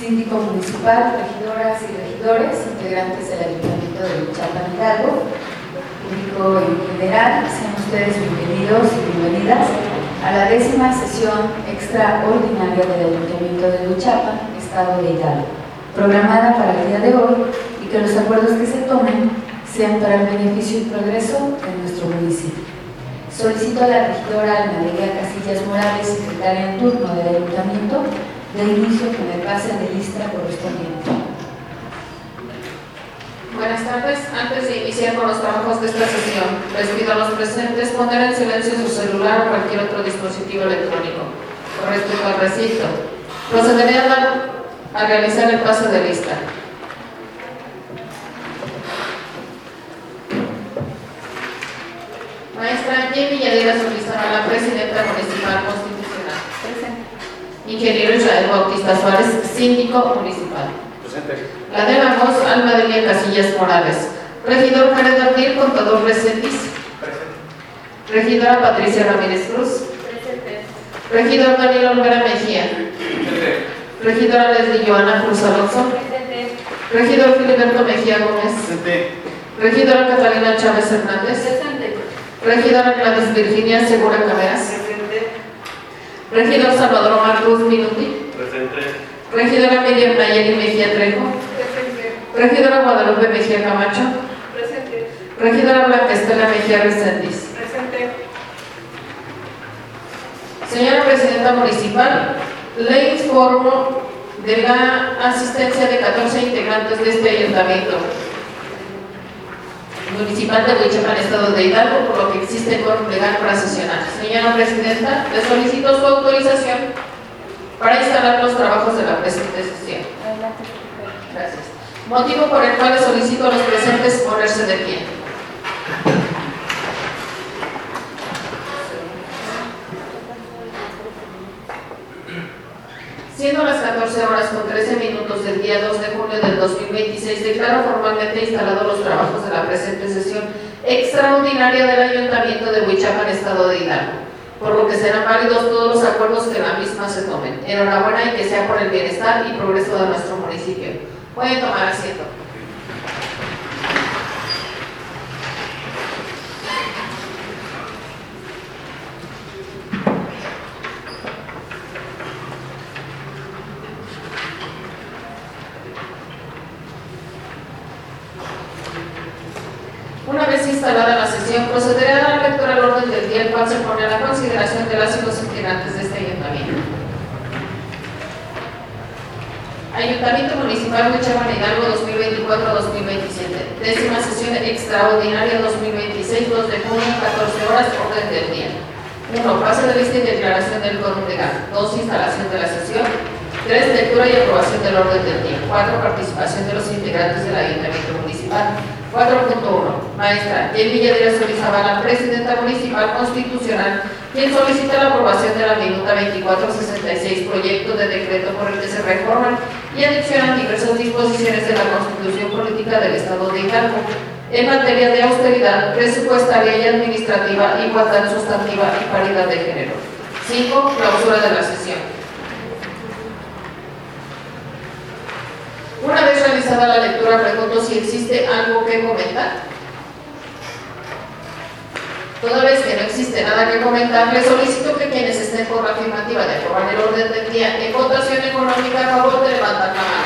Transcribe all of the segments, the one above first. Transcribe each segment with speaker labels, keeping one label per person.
Speaker 1: síndico municipal, regidoras y regidores, integrantes del Ayuntamiento de Huichapan Hidalgo, público en general, sean ustedes bienvenidos y bienvenidas a la 10ª sesión extraordinaria del Ayuntamiento de Huichapan, Estado de Hidalgo, programada para el día de hoy, y que los acuerdos que se tomen sean para el beneficio y progreso de nuestro municipio. Solicito a la regidora Alma Delia Casillas Morales, secretaria en turno del Ayuntamiento, de inicio con el pase de lista correspondiente.
Speaker 2: Buenas tardes. Antes de iniciar con los trabajos de esta sesión, les pido a los presentes poner en silencio su celular o cualquier otro dispositivo electrónico. Con respecto al recinto, procederé a realizar el pase de lista. Maestra Jenny Yadira Solizaba, la presidenta municipal constitucional. Presente. Ingeniero Israel Bautista Suárez, síndico municipal.
Speaker 3: Presente.
Speaker 2: La de la voz, Alma Delia Casillas Morales. Regidor Jared Ardil, contador Resendiz.
Speaker 3: Presente.
Speaker 2: Regidora Patricia Ramírez Cruz.
Speaker 4: Presente.
Speaker 2: Regidor Daniel Olvera Mejía.
Speaker 3: Presente.
Speaker 2: Regidora Leslie Joana Cruz Alonso.
Speaker 4: Presente.
Speaker 2: Regidor Filiberto Mejía Gómez.
Speaker 3: Presente.
Speaker 2: Regidora Catalina Chávez Hernández.
Speaker 4: Presente.
Speaker 2: Regidora Gladys Virginia Segura Cameras.
Speaker 4: Presente.
Speaker 2: Regidor Salvador Omar Cruz Minuti.
Speaker 3: Presente.
Speaker 2: Regidora Miriam Nayeli Mejía Trejo.
Speaker 4: Presente.
Speaker 2: Regidora Guadalupe Mejía Camacho.
Speaker 4: Presente.
Speaker 2: Regidora Blanca Estela Mejía Resendiz.
Speaker 4: Presente.
Speaker 2: Señora Presidenta Municipal, le informo de la asistencia de 14 integrantes de este Ayuntamiento Municipal de Huichapan, Estado de Hidalgo, por lo que existe quórum legal para sesionar. Señora Presidenta, le solicito su autorización para instalar los trabajos de la presente sesión. Gracias. Motivo por el cual le solicito a los presentes ponerse de pie. Siendo las 14 horas con 13 minutos del día 2 de junio del 2026, declaro formalmente instalados los trabajos de la presente sesión extraordinaria del Ayuntamiento de Huichapan, Estado de Hidalgo, por lo que serán válidos todos los acuerdos que en la misma se tomen. Enhorabuena y que sea por el bienestar y progreso de nuestro municipio. Pueden tomar asiento. Una vez instalada la sesión, procederé a dar lectura al orden del día, el cual se pone a la consideración de las y los integrantes de este ayuntamiento. Ayuntamiento Municipal Huichapan Hidalgo 2024-2027. 10ª sesión extraordinaria 2026, 2 de junio, 14 horas, orden del día. 1. Pase de lista y declaración del quórum legal. 2. Instalación de la sesión. 3. Lectura y aprobación del orden del día. 4. Participación de los integrantes del Ayuntamiento Municipal. 4.1. Maestra Jenny Yadira Solizaba, presidenta municipal constitucional, quien solicita la aprobación de la minuta 2466, proyecto de decreto por el que se reforman y adicionan diversas disposiciones de la Constitución Política del Estado de Hidalgo en materia de austeridad presupuestaria y administrativa, igualdad sustantiva y paridad de género. 5. Clausura de la sesión. Una vez realizada la lectura, pregunto si existe algo que comentar. Toda vez que no existe nada que comentar, le solicito que quienes estén por la afirmativa de aprobar el orden del día en votación económica a favor de levantar la mano.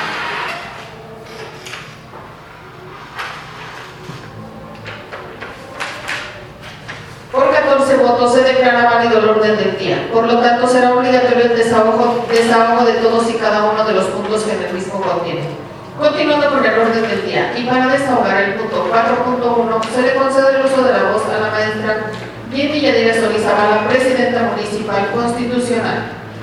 Speaker 2: Por 14 votos se declara válido el orden del día. Por lo tanto, será obligatorio el desahogo de todos y cada uno de los puntos que en el mismo contiene. Continuando con el orden del día, y para desahogar el punto 4.1, se le concede el uso de la voz a la maestra Jenny Yadira Solizaba, presidenta municipal constitucional.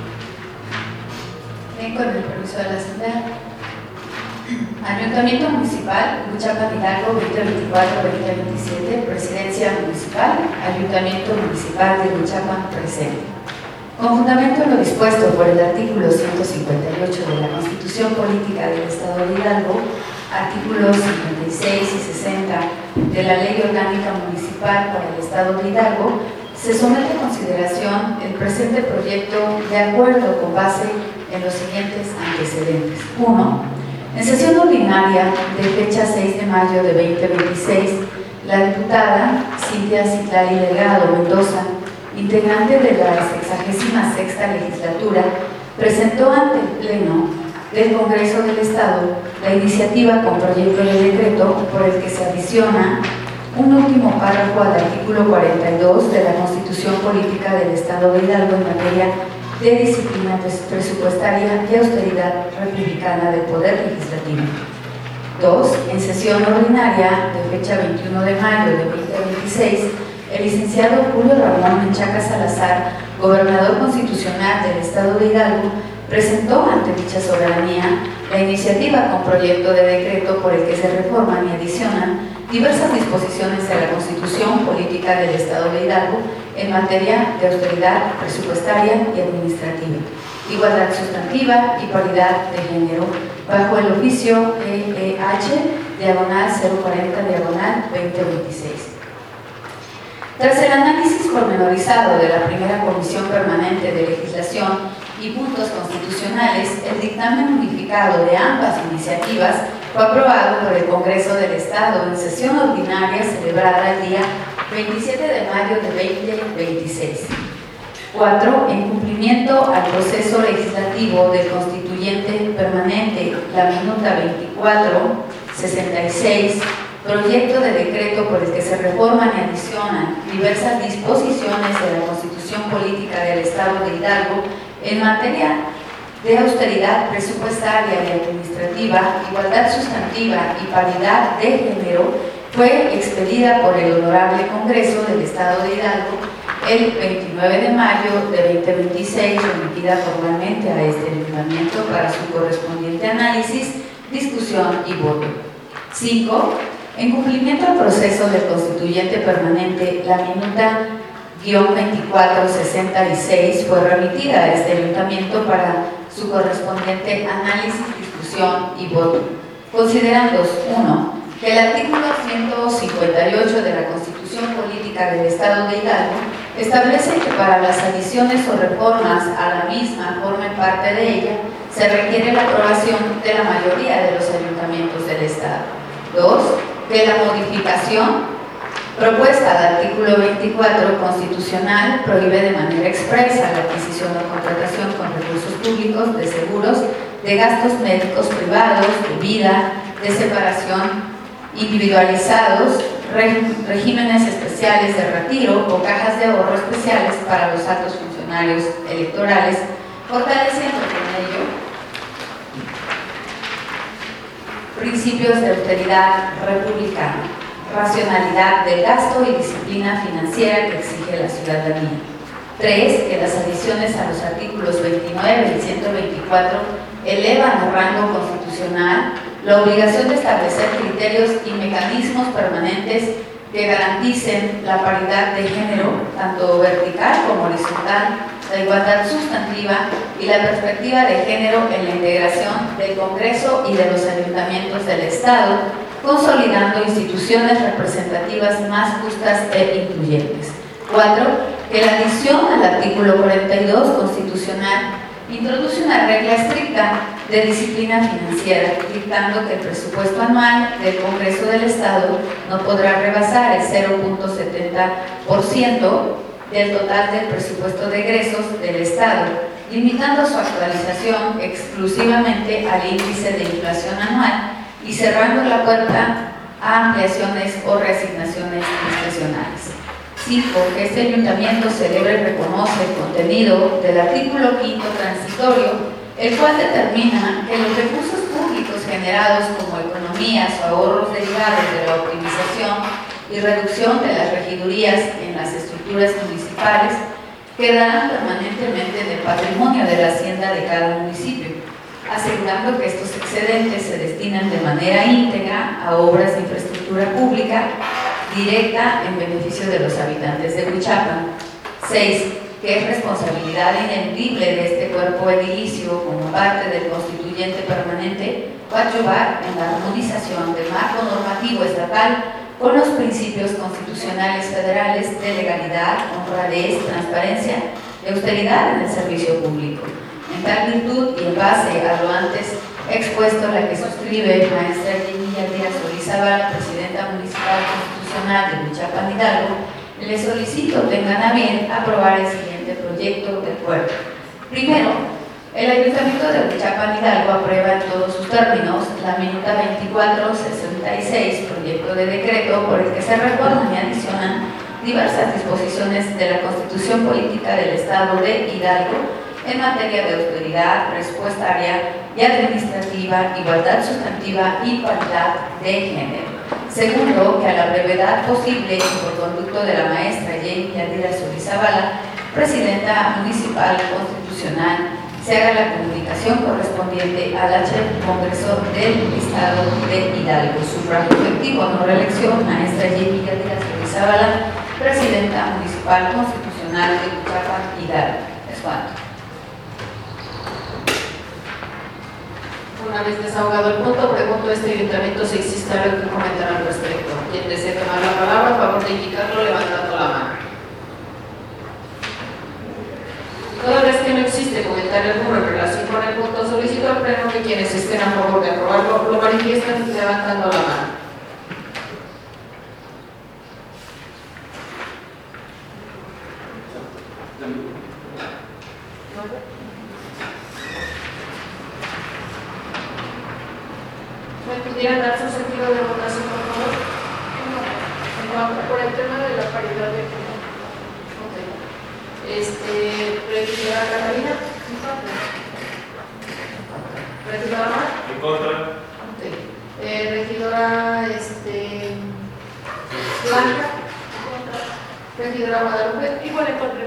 Speaker 1: Bien, con el permiso de la Asamblea. Ayuntamiento Municipal, Huichapan Hidalgo, 2024-2027, Presidencia Municipal, Ayuntamiento Municipal de Huichapan presente. Con fundamento en lo dispuesto por el artículo 158 de la Constitución Política del Estado de Hidalgo, artículos 56 y 60 de la Ley Orgánica Municipal para el Estado de Hidalgo, Se somete a consideración el presente proyecto de acuerdo con base en los siguientes antecedentes. 1. En sesión ordinaria de fecha 6 de mayo de 2026, la diputada Cintia Citlali Delgado Mendoza, integrante de la 66ª legislatura, presentó ante el Pleno del Congreso del Estado la iniciativa con proyecto de decreto por el que se adiciona un último párrafo al artículo 42 de la Constitución Política del Estado de Hidalgo en materia de disciplina presupuestaria y austeridad republicana del Poder Legislativo. 2. En sesión ordinaria de fecha 21 de mayo de 2026, el licenciado Julio Ramón Menchaca Salazar, gobernador constitucional del Estado de Hidalgo, presentó ante dicha soberanía la iniciativa con proyecto de decreto por el que se reforman y adicionan diversas disposiciones de la Constitución Política del Estado de Hidalgo en materia de austeridad presupuestaria y administrativa, igualdad sustantiva y paridad de género, bajo el oficio EEH/040/2026. Tras el análisis pormenorizado de la primera Comisión Permanente de Legislación y puntos constitucionales, el dictamen unificado de ambas iniciativas fue aprobado por el Congreso del Estado en sesión ordinaria celebrada el día 27 de mayo de 2026. 4. En cumplimiento al proceso legislativo del Constituyente Permanente, la minuta 2466, proyecto de decreto por el que se reforman y adicionan diversas disposiciones de la Constitución Política del Estado de Hidalgo en materia de austeridad presupuestaria y administrativa, igualdad sustantiva y paridad de género, fue expedida por el Honorable Congreso del Estado de Hidalgo el 29 de mayo de 2026, remitida formalmente a este ayuntamiento para su correspondiente análisis, discusión y voto. 5. En cumplimiento al proceso del Constituyente Permanente, la minuta -2466 fue remitida a este ayuntamiento para su correspondiente análisis, discusión y voto, considerando 1. que el artículo 158 de la Constitución Política del Estado de Hidalgo establece que para las adiciones o reformas a la misma formen parte de ella, se requiere la aprobación de la mayoría de los ayuntamientos del Estado. 2. Que la modificación propuesta al artículo 24 constitucional prohíbe de manera expresa la adquisición o contratación con recursos públicos de seguros, de gastos médicos privados, de vida, de separación individualizados, regímenes especiales de retiro o cajas de ahorro especiales para los altos funcionarios electorales, fortaleciendo con ello principios de austeridad republicana, racionalidad del gasto y disciplina financiera que exige la ciudadanía. 3. Que las adiciones a los artículos 29 y 124 elevan al rango constitucional la obligación de establecer criterios y mecanismos permanentes que garanticen la paridad de género, tanto vertical como horizontal, la igualdad sustantiva y la perspectiva de género en la integración del Congreso y de los ayuntamientos del Estado, consolidando instituciones representativas más justas e incluyentes. 4. Que la adición al artículo 42 constitucional introduce una regla estricta de disciplina financiera, dictando que el presupuesto anual del Congreso del Estado no podrá rebasar el 0.70% del total del presupuesto de egresos del Estado, limitando su actualización exclusivamente al índice de inflación anual y cerrando la puerta a ampliaciones o reasignaciones discrecionales. 5. Que este ayuntamiento celebre y reconoce el contenido del artículo 5 transitorio, el cual determina que los recursos públicos generados como economías o ahorros derivados de la optimización y reducción de las regidurías en las estructuras municipales quedarán permanentemente en el patrimonio de la hacienda de cada municipio, asegurando que estos excedentes se destinan de manera íntegra a obras de infraestructura pública directa en beneficio de los habitantes de Huichapan. 6. Que es responsabilidad ineludible de este cuerpo edilicio como parte del constituyente permanente coadyuvar en la armonización del marco normativo estatal con los principios constitucionales federales de legalidad, honradez, transparencia y austeridad en el servicio público. En tal virtud y en base a lo antes expuesto, la que suscribe maestra Jenny Yadira Solís-Zavala, presidenta municipal constitucional de Huichapan Hidalgo, le solicito tengan a bien aprobar el siguiente proyecto de acuerdo. Primero, el Ayuntamiento de Huichapan Hidalgo aprueba en todos sus términos la minuta 2466, proyecto de decreto por el que se reforman y adicionan diversas disposiciones de la Constitución Política del Estado de Hidalgo en materia de autoridad presupuestaria y administrativa, igualdad sustantiva y paridad de género. Segundo, que a la brevedad posible y por conducto de la maestra Jenny Yadira Solís-Zavala, presidenta municipal constitucional, se haga la comunicación correspondiente al H Congreso del Estado de Hidalgo. Sufragio efectivo, no reelección, maestra Jenny Yadira Solís-Zavala, presidenta municipal constitucional de Huichapan Hidalgo. Es cuanto.
Speaker 2: Una vez desahogado el punto, pregunto a este ayuntamiento si existe algo que comentar al respecto. Quien desee tomar la palabra, a favor de indicarlo levantando la mano. Toda vez que no existe comentario alguno en relación con el punto, solicito al pleno que quienes estén a favor de aprobarlo lo manifiesten levantando la mano. ¿Me pudieran dar su sentido de votación, por favor?
Speaker 4: Por el tema de la paridad de género.
Speaker 2: Regidora Catalina. Regidora Mar.
Speaker 3: En contra.
Speaker 2: Regidora Blanca. Regidora Guadalupe.
Speaker 4: Igual en contra.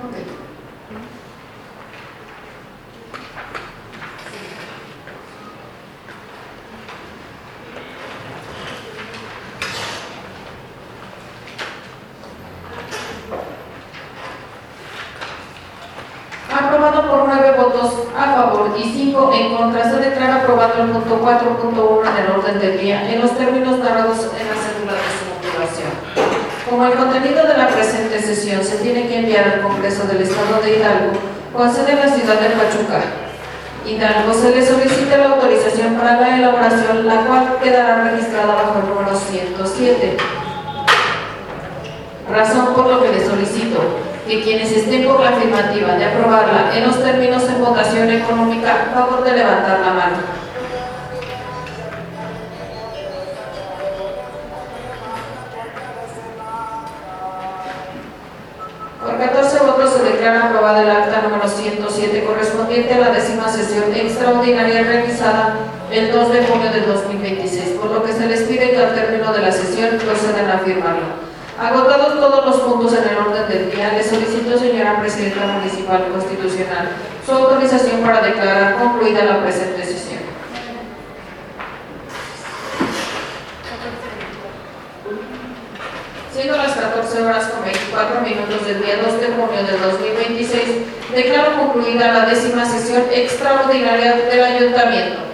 Speaker 2: Aprobado por 9 votos a favor y 5 en contra, se declara aprobado el punto 4.1 en el orden del día, en los términos narrados en la cédula de su motivación. Como el contenido de la presente sesión se tiene que enviar al Congreso del Estado de Hidalgo, con sede en la ciudad de Pachuca, Hidalgo, se le solicita la autorización para la elaboración, la cual quedará registrada bajo el número 107. Razón por lo que le solicito que quienes estén por la afirmativa de aprobarla en los términos en votación económica, a favor de levantar la mano. Por 14 votos se declara aprobada el acta número 107 correspondiente a la 10ª sesión extraordinaria realizada el 2 de junio de 2026, por lo que se les pide que al término de la sesión procedan a firmarlo. Agotados todos los puntos en el orden del día, le solicito, señora Presidenta Municipal Constitucional, su autorización para declarar concluida la presente sesión. Siendo las 14:24 del día 2 de junio del 2026, declaro concluida la 10ª sesión extraordinaria del Ayuntamiento.